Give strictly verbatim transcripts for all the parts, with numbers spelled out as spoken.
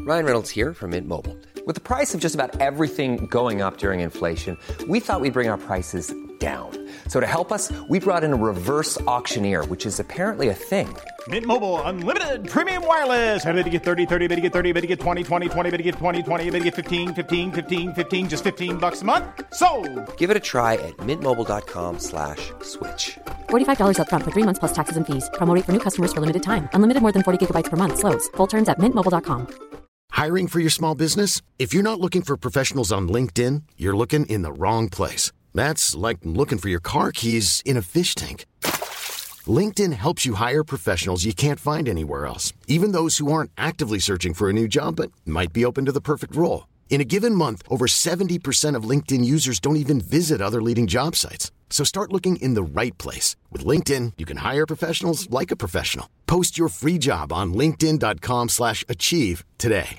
Ryan Reynolds here from Mint Mobile. With the price of just about everything going up during inflation, we thought we'd bring our prices down. So to help us, we brought in a reverse auctioneer, which is apparently a thing. Mint Mobile Unlimited Premium Wireless. How to get thirty, thirty, how to get thirty, how to get twenty, twenty, twenty, how to get twenty, twenty, how to get fifteen, fifteen, fifteen, fifteen, just fifteen bucks a month? Sold! Give it a try at mintmobile.com slash switch. forty-five dollars up front for three months plus taxes and fees. Promo rate for new customers for limited time. Unlimited more than forty gigabytes per month. Slows full terms at mint mobile dot com. Hiring for your small business? If you're not looking for professionals on LinkedIn, you're looking in the wrong place. That's like looking for your car keys in a fish tank. LinkedIn helps you hire professionals you can't find anywhere else, even those who aren't actively searching for a new job but might be open to the perfect role. In a given month, over seventy percent of LinkedIn users don't even visit other leading job sites. So start looking in the right place. With LinkedIn, you can hire professionals like a professional. Post your free job on linkedin.com slash achieve today.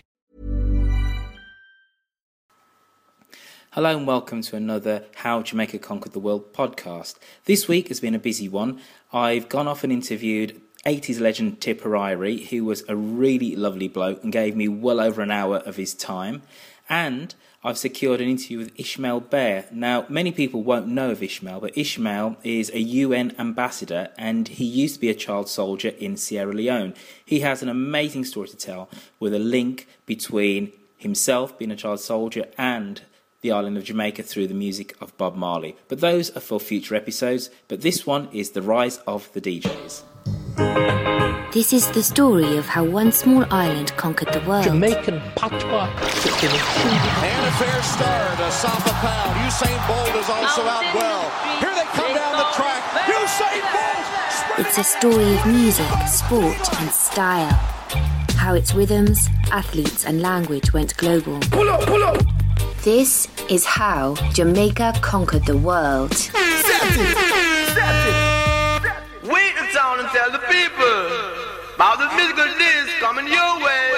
Hello and welcome to another How Jamaica Conquered the World podcast. This week has been a busy one. I've gone off and interviewed eighties legend Tipperary, who was a really lovely bloke and gave me well over an hour of his time. And I've secured an interview with Ishmael Bear. Now, many people won't know of Ishmael, but Ishmael is a U N ambassador and he used to be a child soldier in Sierra Leone. He has an amazing story to tell with a link between himself being a child soldier and the island of Jamaica through the music of Bob Marley. But those are for future episodes, but this one is the rise of the D Js. This is the story of how one small island conquered the world. Jamaican patois. And a fair start, Asafa Powell. Usain Bolt is also out well. Here they come down the track. Usain Bolt! It's a story of music, sport and style. How its rhythms, athletes and language went global. Pull up, pull up! This is how Jamaica conquered the world. Set it! Set it! Wait the town and tell the people about the musical disc coming your way.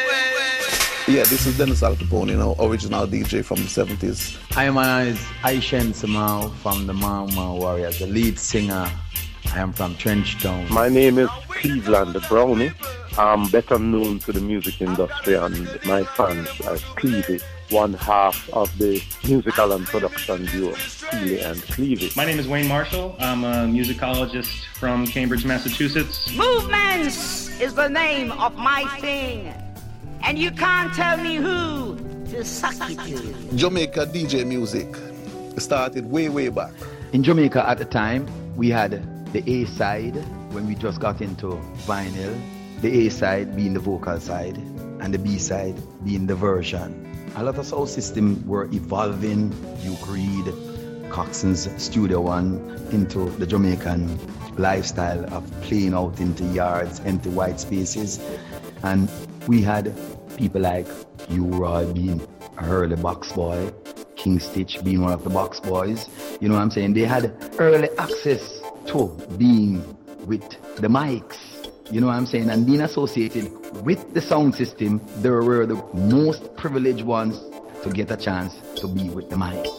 Yeah, this is Dennis Al Capone, you know, original D J from the seventies. I am Aishen Samau from the Mau Mau Warriors, the lead singer. I am from Trenchtown. My name is Cleveland the Brownie. I'm better known to the music industry and my fans are Clevie, one half of the musical and production duo, Clevie and Clevie. My name is Wayne Marshall. I'm a musicologist from Cambridge, Massachusetts. Movements is the name of my thing, and you can't tell me who to suck it to. Jamaica D J music started way, way back. In Jamaica at the time, we had the A side when we just got into vinyl, the A side being the vocal side, and the B side being the version. A lot of sound systems were evolving. Duke Reid, Coxson's Studio One, into the Jamaican lifestyle of playing out into yards, empty white spaces. And we had people like U-Roy being a early box boy, King Stitch being one of the box boys. You know what I'm saying? They had early access to being with the mics. You know what I'm saying? And being associated with the sound system, they were the most privileged ones to get a chance to be with the mic.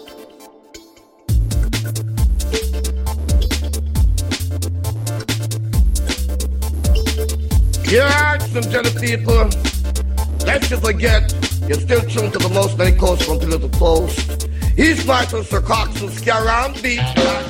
Here are some gentle people. Lest you forget, you're still tuned to the most many coast from pillar to post. He's Michael Sir Coxsone, scare around beat.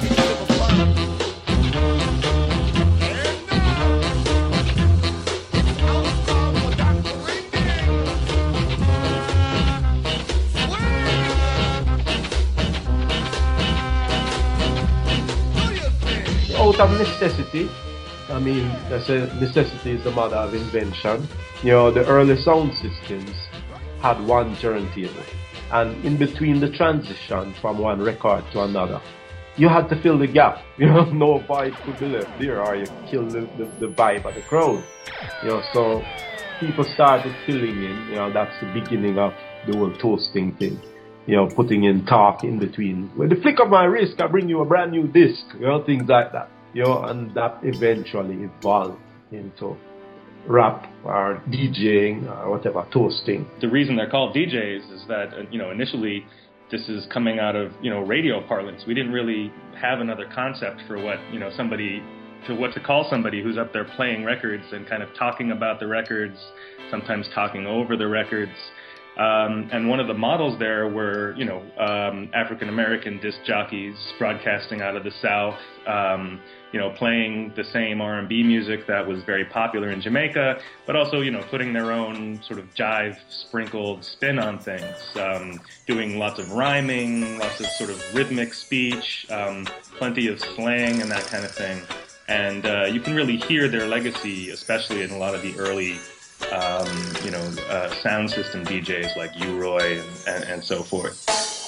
Out of necessity, I mean, that's a necessity is the mother of invention. You know, the early sound systems had one turntable, and in between the transition from one record to another, you had to fill the gap. You know, no vibe could be left there, or you kill the, the, the vibe of the crowd. You know, so people started filling in. You know, that's the beginning of the whole toasting thing. You know, putting in talk in between. With the flick of my wrist, I bring you a brand new disc. You know, things like that. You know, and that eventually evolved into rap or DJing or whatever, toasting. The reason they're called D Js is that, you know, initially this is coming out of, you know, radio parlance. We didn't really have another concept for what, you know, somebody to what to call somebody who's up there playing records and kind of talking about the records, sometimes talking over the records. Um, and one of the models there were, you know, um, African-American disc jockeys broadcasting out of the South, um, you know, playing the same R and B music that was very popular in Jamaica, but also, you know, putting their own sort of jive sprinkled spin on things, um, doing lots of rhyming, lots of sort of rhythmic speech, um, plenty of slang and that kind of thing. And uh, you can really hear their legacy, especially in a lot of the early Um, you know, uh, sound system D Js like U-Roy and, and, and so forth.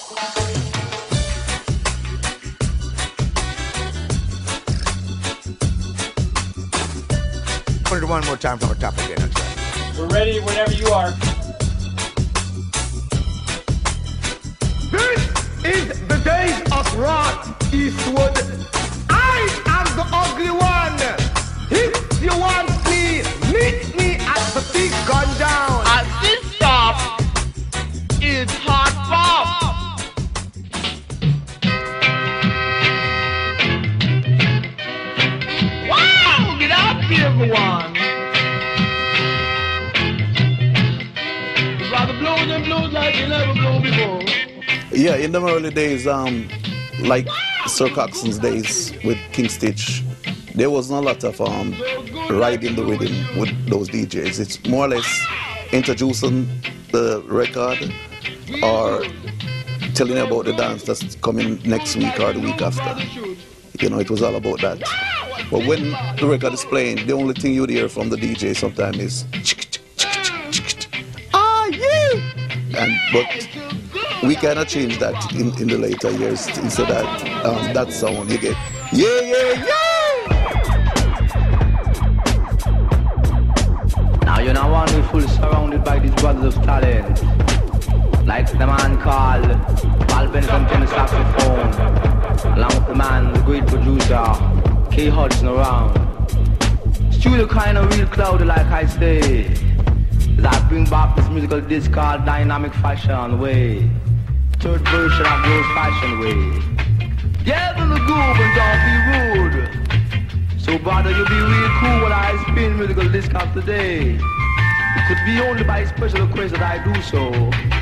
Put it one more time from the top again. We're ready whenever you are. This is the days of Rod Eastwood. I am the ugly one. If you want me, meet me at the big gun down. At this stop is Hot Bob. Wow! Get out here, everyone. Rather blow them blows like you never blown before. Yeah, in the early days, um, like Sir Coxson's days with King Stitch, there wasn't a lot of um, riding the rhythm with those D Js. It's more or less introducing the record or telling you about the dance that's coming next week or the week after. You know, it was all about that. But when the record is playing, the only thing you'd hear from the D J sometimes is ah, yeah! And, but we cannot change that in, in the later years. Instead of that, um, that sound, you get yeah, yeah, yeah! You know, one we full surrounded by these brothers of talent, like the man called Val Benson on the saxophone, along with the man, the great producer, K Hudson around. Studio kind of real cloudy, like I say, as I bring back this musical disc called Dynamic Fashion Way, third version of the old fashion way. Get in the groove and don't be rude. So brother, you be real cool when I spin musical disc of today. It could be only by special request that I do so.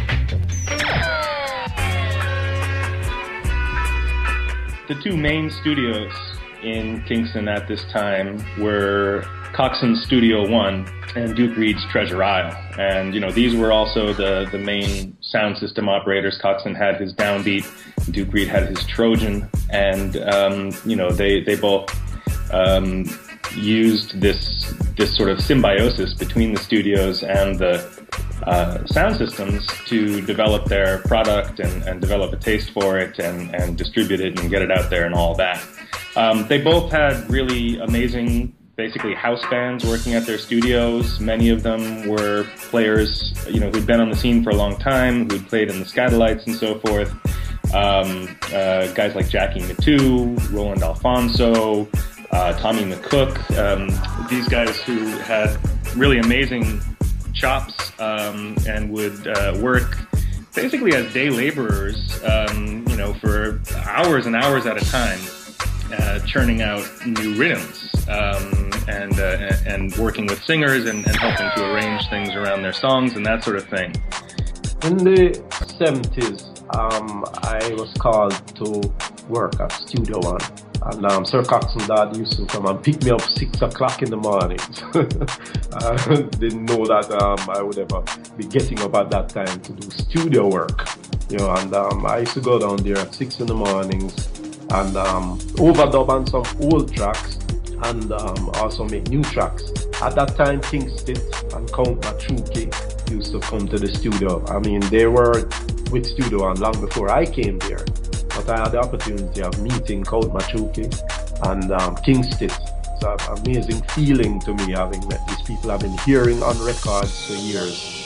The two main studios in Kingston at this time were Coxson's Studio One and Duke Reid's Treasure Isle. And, you know, these were also the, the main sound system operators. Coxsson had his Downbeat, Duke Reid had his Trojan, and, um, you know, they, they both Um, used this this sort of symbiosis between the studios and the uh, sound systems to develop their product and, and develop a taste for it and, and distribute it and get it out there and all that. Um, they both had really amazing, basically house bands working at their studios. Many of them were players, you know, who'd been on the scene for a long time, who'd played in the Scatolites and so forth. Um, uh, guys like Jackie Matu, Roland Alfonso, Uh, Tommy McCook, um, these guys who had really amazing chops um, and would uh, work basically as day laborers, um, you know, for hours and hours at a time, uh, churning out new rhythms um, and uh, and working with singers and, and helping to arrange things around their songs and that sort of thing. In the seventies, um, I was called to work at Studio One. And um, Sir Coxson's dad used to come and pick me up six o'clock in the morning. I didn't know that um, I would ever be getting up at that time to do studio work. You know, and um, I used to go down there at six in the mornings and um, overdub on some old tracks and um, also make new tracks. At that time, King Stitch and Count Machuki used to come to the studio. I mean, they were with Studio One long before I came there. But I had the opportunity of meeting Count Machuki and um, King Stitch. It's an amazing feeling to me having met these people I've been hearing on records for years.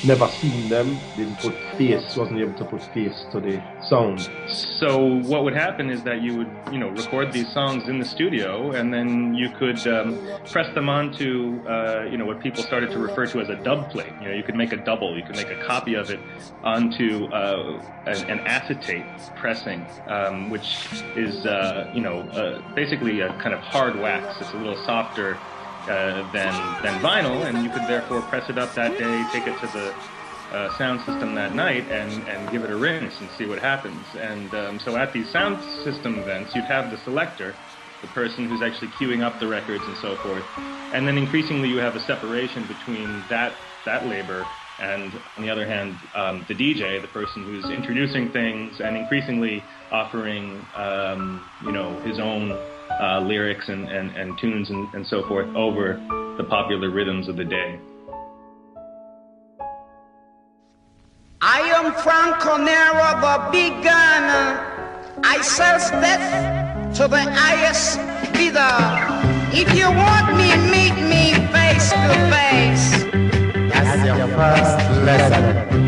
never seen them, didn't put face, wasn't able to put face to the sound. So what would happen is that you would, you know, record these songs in the studio, and then you could um, press them onto, uh, you know, what people started to refer to as a dub plate. You know, you could make a double, you could make a copy of it onto uh, an, an acetate pressing, um, which is, uh, you know, uh, basically a kind of hard wax. It's a little softer uh, than than vinyl, and you could therefore press it up that day, take it to the uh, sound system that night, and, and give it a rinse and see what happens. And um, so at these sound system events, you'd have the selector, the person who's actually queuing up the records and so forth, and then increasingly you have a separation between that that labor and, on the other hand, um, the D J, the person who's introducing things and increasingly offering, um, you know, his own uh, lyrics and, and, and tunes and, and so forth over the popular rhythms of the day. I am Franco Nero, the big gun. I sell death to the highest bidder. If you want me, meet me face to face. That's your first lesson.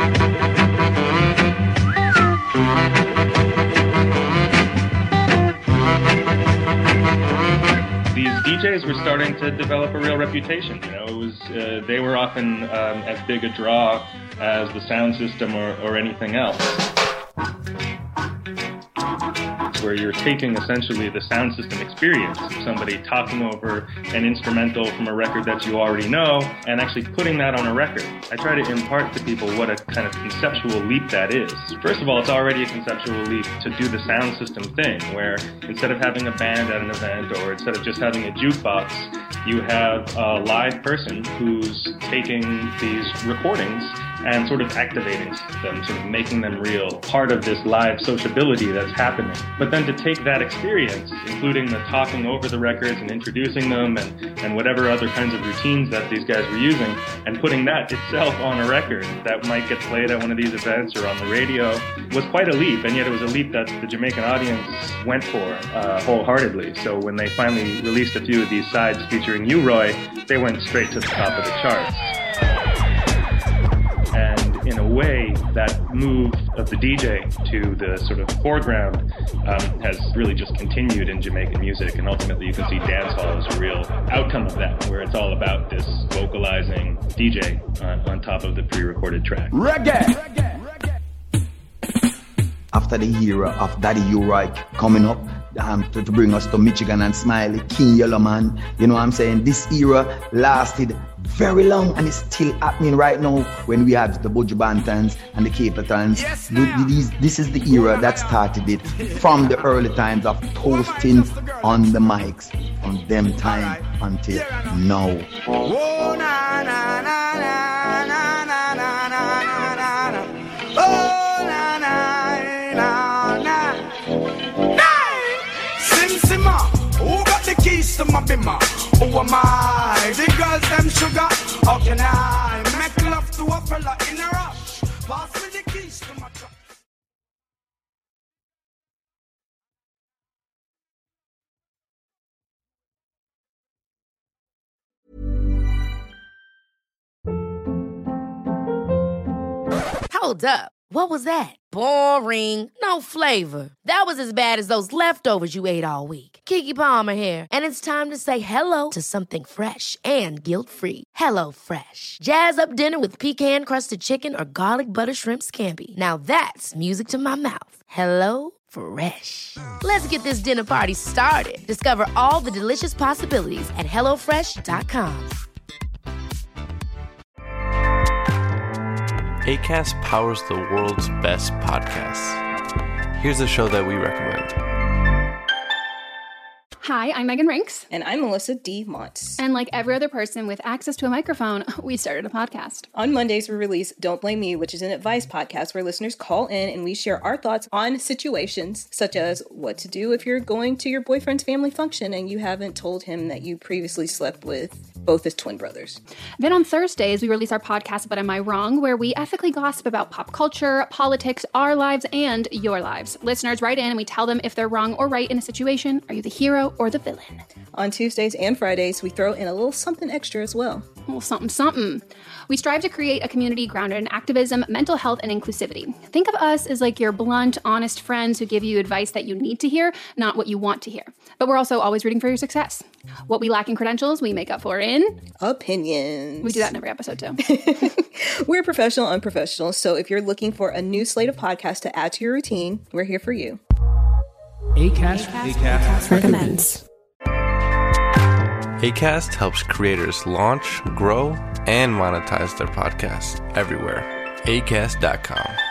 These D Js were starting to develop a real reputation. You know, it was uh, they were often um, as big a draw as the sound system or, or anything else, where you're taking essentially the sound system experience of somebody talking over an instrumental from a record that you already know and actually putting that on a record. I try to impart to people what a kind of conceptual leap that is. First of all, it's already a conceptual leap to do the sound system thing, where instead of having a band at an event or instead of just having a jukebox, you have a live person who's taking these recordings and sort of activating them, sort of making them real, part of this live sociability that's happening. But then to take that experience, including the talking over the records and introducing them and, and whatever other kinds of routines that these guys were using, and putting that itself on a record that might get played at one of these events or on the radio, was quite a leap, and yet it was a leap that the Jamaican audience went for uh, wholeheartedly. So when they finally released a few of these sides featuring you, Roy, they went straight to the top of the charts. And in a way, that move of the D J to the sort of foreground um, has really just continued in Jamaican music, and ultimately you can see dancehall as a real outcome of that, where it's all about this vocalizing D J on, on top of the pre-recorded track. Reggae! After the era of Daddy U-Roy coming up, Um, to, to bring us to Michigan and Smiley, King Yellowman, you know what I'm saying? This era lasted very long and it's still happening right now when we have the Buju Bantams and the Capletons. Yes, this, this is the era that started it from the early times of toasting on the mics from them time until now. Oh, na, na, na, na, na, na, na, na, na, na. Oh, na, na, na, na. Who got the keys to my bimmer? Who am I? The girls them sugar. How can I make love to a fella in a rush? Pass me the keys to my truck. Hold up. What was that? Boring. No flavor. That was as bad as those leftovers you ate all week. Keke Palmer here, and it's time to say hello to something fresh and guilt-free. Hello Fresh. Jazz up dinner with pecan-crusted chicken or garlic butter shrimp scampi. Now that's music to my mouth. Hello Fresh. Let's get this dinner party started. Discover all the delicious possibilities at hello fresh dot com. Acast powers the world's best podcasts. Here's a show that we recommend. Hi, I'm Megan Rinks. And I'm Melissa D. Montz. And like every other person with access to a microphone, we started a podcast. On Mondays, we release Don't Blame Me, which is an advice podcast where listeners call in and we share our thoughts on situations such as what to do if you're going to your boyfriend's family function and you haven't told him that you previously slept with both as twin brothers. Then on Thursdays, we release our podcast, But Am I Wrong?, where we ethically gossip about pop culture, politics, our lives, and your lives. Listeners write in and we tell them if they're wrong or right in a situation. Are you the hero or the villain? On Tuesdays and Fridays, we throw in a little something extra as well. A little something, something. We strive to create a community grounded in activism, mental health, and inclusivity. Think of us as like your blunt, honest friends who give you advice that you need to hear, not what you want to hear. But we're also always rooting for your success. What we lack in credentials, we make up for in... opinions. We do that in every episode, too. We're professional unprofessionals, so if you're looking for a new slate of podcasts to add to your routine, we're here for you. Acast, Acast, Acast recommends. Acast helps creators launch, grow, and monetize their podcasts everywhere. acast dot com.